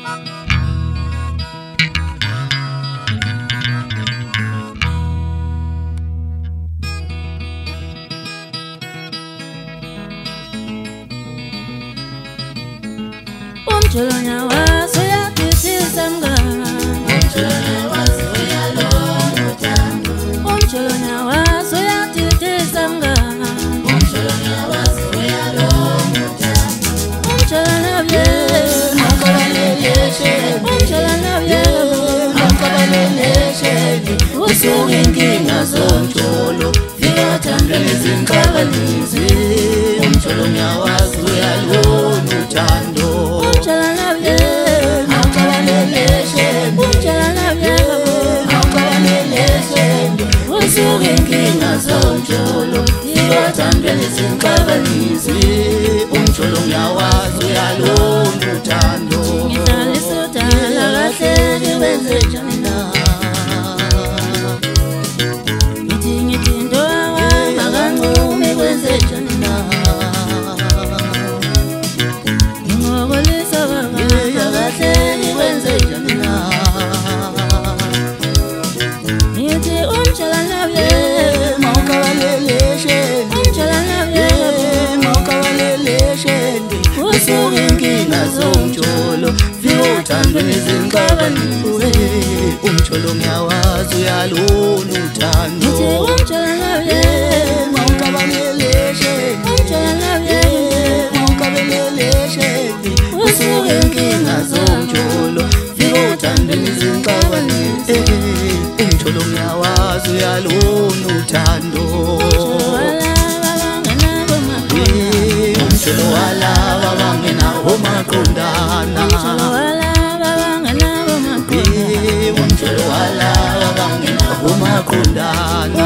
Umjolonya waso uyatithisa mngani, Umjolonya waso uyalonga uthando, umjolonya waso uyatithisa mngani, umjolonya waso uyalonga uthando. umjolonya yena Makabaleleshele, umjolonya yena makabaleleshele, usuke inkinga zomjolo, fika wathandweni zinkabanisi. Umjolonya waso uyalonga uthando, umjolonya yena makabaleleshele, umjolonya yena makabaleleshele, usuke inkinga zomjolo, fika wathandweni zinkabanisi. Umjolonya waso uyalonga uthando. ngidlalisa udala kahle niwenze njani na, ngithi into wama kancumi kwenze njani na, ngingolisa wama kahle nikwenze njani na, ngithi umjolonya yena Makabaleleshele, umjolonya yena makabaleleshele, usuke inkinga zomjolo, fika uthandweni zinkabanisi. Umjolonya waso uyalona uthando, ngithi umjolonya yena makabaleleshele, umjolonya yena makabaleleshele, usuke inkinga zomjolo, fika uthandweni zinkabanisi. Umjolonya waso uyalona uthando, umjolo walaba bangenawo maqondana, umjolo walaba bangenawo maqondana,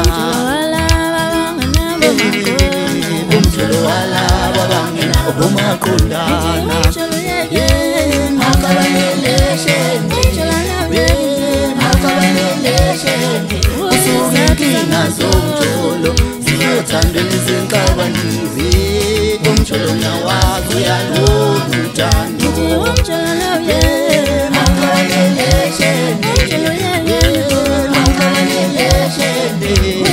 umjolo walaba bangenawo maqondana. Makabaleleshele, makabaleleshele, usuke inkinga zomjolo, fika uthandweni zinkabanisi. Umjolonya waso uyalona uthando, makabaleleshele, makabaleleshele,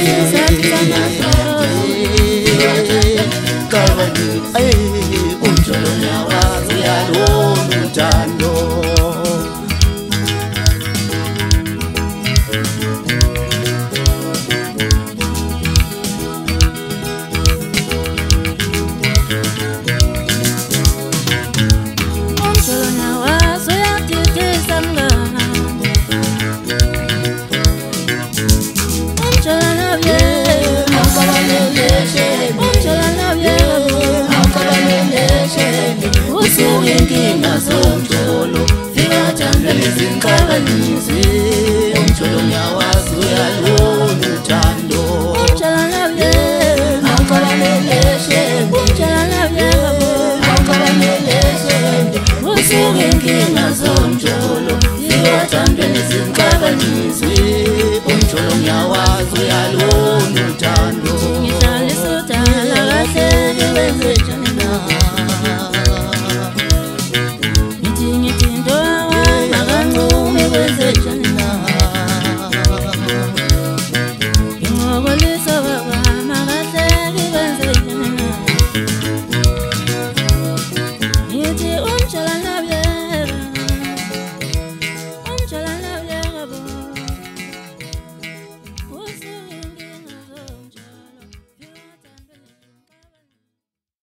umjolonya waso uyalona uthando. Usuke inkinga zomjolo, fika wathandweni zinkabanisi. Umjolonya waso uyalona uthando, makabaleleshele, makabaleleshele, usuke inkinga zomjolo,